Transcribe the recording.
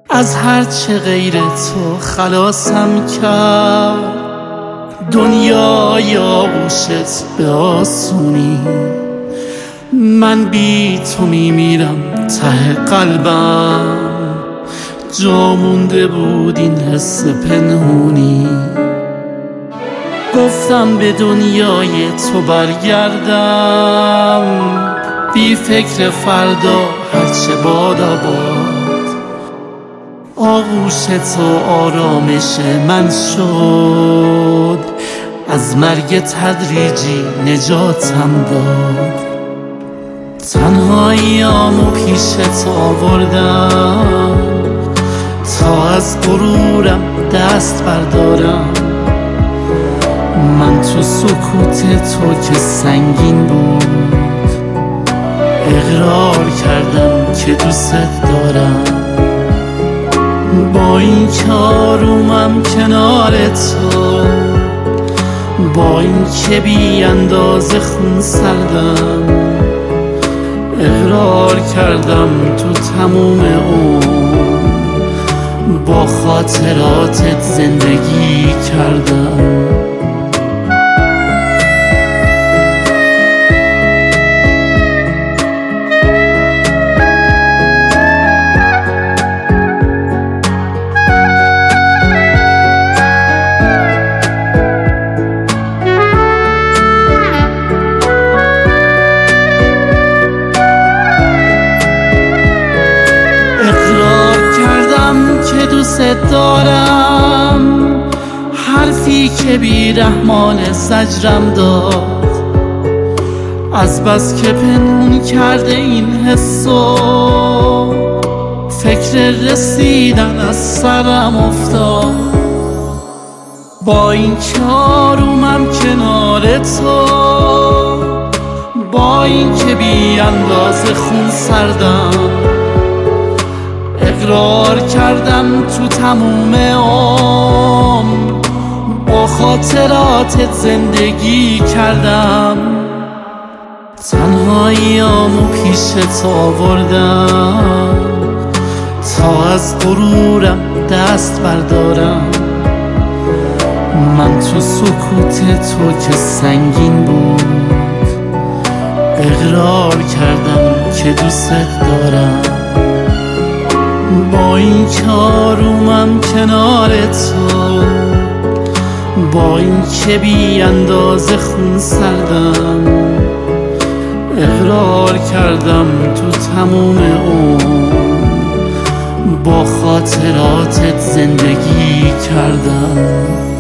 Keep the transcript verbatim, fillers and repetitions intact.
از هرچه غیر تو خلاصم کرد دنیای آغوشت به آسونی. من بی تو میمیرم ته قلبم، جا مونده بود این حس پنهونی. گفتم به دنیای تو برگردم، بی فکر فردا هرچه بادا باد. آغوش تو آرامش من شد، از مرگ تدریجی نجاتم داد. تنهاییامو پیش تو آوردم تا از غرورم دست بردارم. من تو سکوت تو که سنگین بود اقرار کردم که دوست دارم. با این که آرومم کنار تو، با این که بی اندازه خون سردم، اقرار کردم تو تموم عمر با خاطراتت زندگی کردم. دوست دارم، حرفی که بی رحمان زجرم داد. از بس که پنهون کرده این حسو، فکر رسیدن از سرم افتاد. با این که آرومم کنار تو، با این که بی اندازه خون سردم، اقرار کردم تو تموم عمر با خاطراتت زندگی کردم. تنهاییامو پیش تو آوردم تا از غرورم دست بردارم. من تو سکوت تو که سنگین بود اقرار کردم که دوست دارم. با این که آرومم کنار تو، با این که بی اندازه خون سردم، اقرار کردم تو تموم عمر با خاطراتت زندگی کردم.